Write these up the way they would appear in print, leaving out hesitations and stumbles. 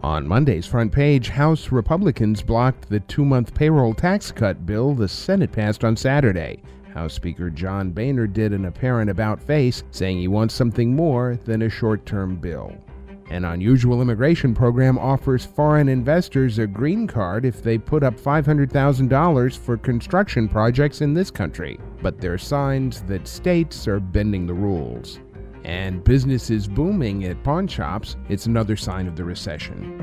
On Monday's front page, House Republicans blocked the 2-month payroll tax cut bill the Senate passed on Saturday. House Speaker John Boehner did an apparent about-face, saying he wants something more than a short-term bill. An unusual immigration program offers foreign investors a green card if they put up $500,000 for construction projects in this country. But there are signs that states are bending the rules. And business is booming at pawn shops. It's another sign of the recession.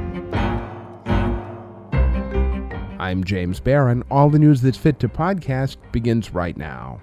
I'm James Barron. All the news that's fit to podcast begins right now.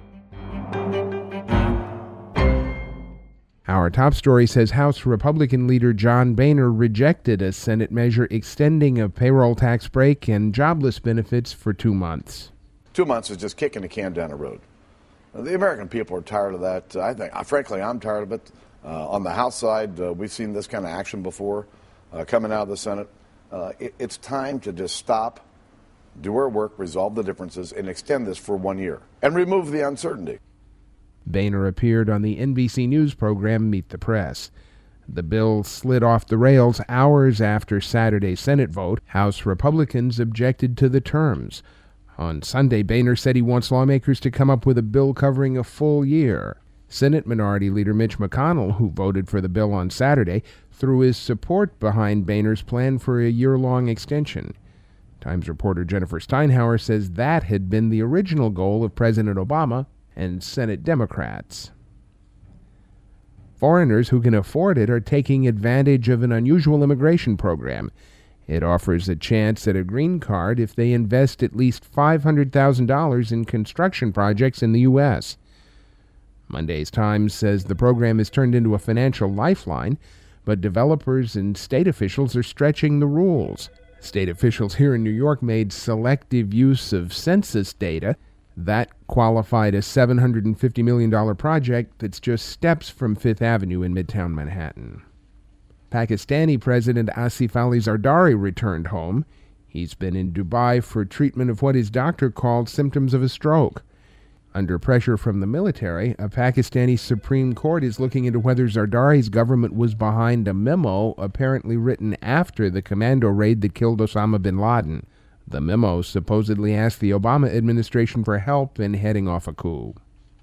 Our top story says House Republican leader John Boehner rejected a Senate measure extending a payroll tax break and jobless benefits for 2 months. 2 months is just kicking the can down the road. The American people are tired of that. Frankly, I'm tired of it. On the House side, we've seen this kind of action before coming out of the Senate. It's time to just stop, do our work, resolve the differences, and extend this for 1 year and remove the uncertainty. Boehner appeared on the NBC News program Meet the Press. The bill slid off the rails hours after Saturday's Senate vote. House Republicans objected to the terms. On Sunday, Boehner said he wants lawmakers to come up with a bill covering a full year. Senate Minority Leader Mitch McConnell, who voted for the bill on Saturday, threw his support behind Boehner's plan for a year-long extension. Times reporter Jennifer Steinhauer says that had been the original goal of President Obama and Senate Democrats. Foreigners who can afford it are taking advantage of an unusual immigration program. It offers a chance at a green card if they invest at least $500,000 in construction projects in the U.S. Monday's Times says the program has turned into a financial lifeline, but developers and state officials are stretching the rules. State officials here in New York made selective use of census data. That qualified a $750 million project that's just steps from Fifth Avenue in Midtown Manhattan. Pakistani President Asif Ali Zardari returned home. He's been in Dubai for treatment of what his doctor called symptoms of a stroke. Under pressure from the military, a Pakistani Supreme Court is looking into whether Zardari's government was behind a memo apparently written after the commando raid that killed Osama bin Laden. The memo supposedly asked the Obama administration for help in heading off a coup.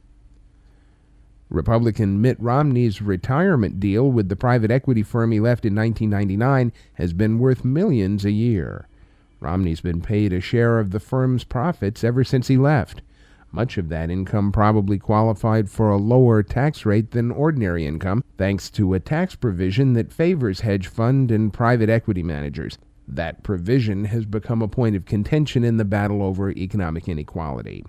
Republican Mitt Romney's retirement deal with the private equity firm he left in 1999 has been worth millions a year. Romney's been paid a share of the firm's profits ever since he left. Much of that income probably qualified for a lower tax rate than ordinary income, thanks to a tax provision that favors hedge fund and private equity managers. That provision has become a point of contention in the battle over economic inequality.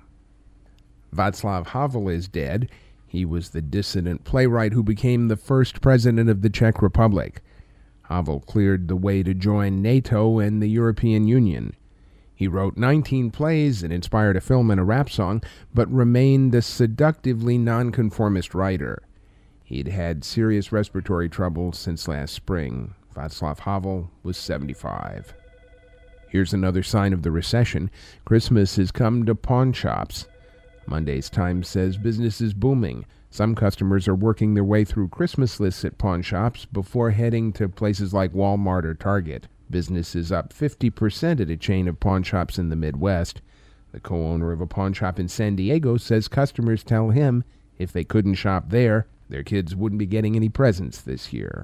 Václav Havel is dead. He was the dissident playwright who became the first president of the Czech Republic. Havel cleared the way to join NATO and the European Union. He wrote 19 plays and inspired a film and a rap song, but remained a seductively nonconformist writer. He'd had serious respiratory trouble since last spring. Václav Havel was 75. Here's another sign of the recession. Christmas has come to pawn shops. Monday's Times says business is booming. Some customers are working their way through Christmas lists at pawn shops before heading to places like Walmart or Target. Business is up 50% at a chain of pawn shops in the Midwest. The co-owner of a pawn shop in San Diego says customers tell him if they couldn't shop there, their kids wouldn't be getting any presents this year.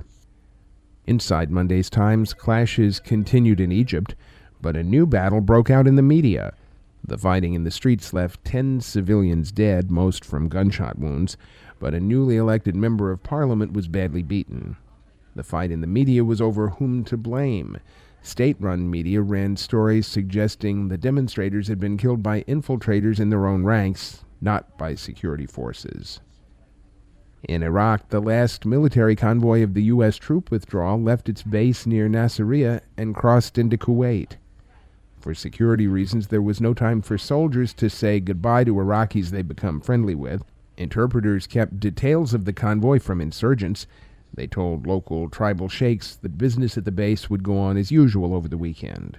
Inside Monday's Times, clashes continued in Egypt, but a new battle broke out in the media. The fighting in the streets left 10 civilians dead, most from gunshot wounds, but a newly elected member of parliament was badly beaten. The fight in the media was over whom to blame. State-run media ran stories suggesting the demonstrators had been killed by infiltrators in their own ranks, not by security forces. In Iraq, the last military convoy of the U.S. troop withdrawal left its base near Nasiriyah and crossed into Kuwait. For security reasons, there was no time for soldiers to say goodbye to Iraqis they'd become friendly with. Interpreters kept details of the convoy from insurgents. They told local tribal sheikhs that business at the base would go on as usual over the weekend.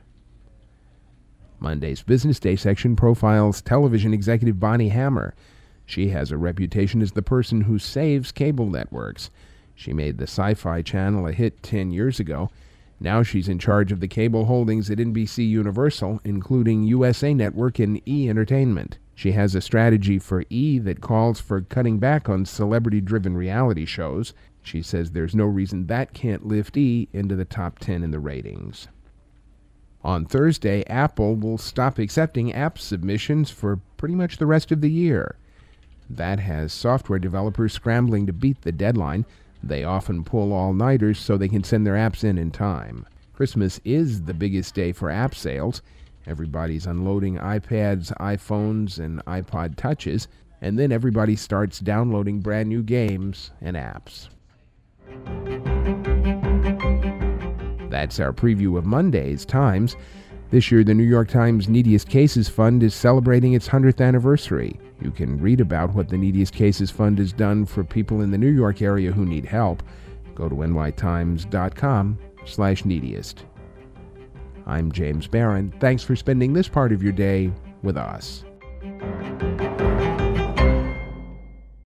Monday's Business Day section profiles television executive Bonnie Hammer. She has a reputation as the person who saves cable networks. She made the Sci-Fi Channel a hit 10 years ago. Now she's in charge of the cable holdings at NBC Universal, including USA Network and E! Entertainment. She has a strategy for E! that calls for cutting back on celebrity-driven reality shows. She says there's no reason that can't lift E! into the top 10 in the ratings. On Thursday, Apple will stop accepting app submissions for pretty much the rest of the year. That has software developers scrambling to beat the deadline. They often pull all-nighters so they can send their apps in time. Christmas is the biggest day for app sales. Everybody's unloading iPads, iPhones, and iPod Touches, and then everybody starts downloading brand new games and apps. That's our preview of Monday's Times. This year, the New York Times Neediest Cases Fund is celebrating its 100th anniversary. You can read about what the Neediest Cases Fund has done for people in the New York area who need help. Go to nytimes.com/neediest. I'm James Barron. Thanks for spending this part of your day with us.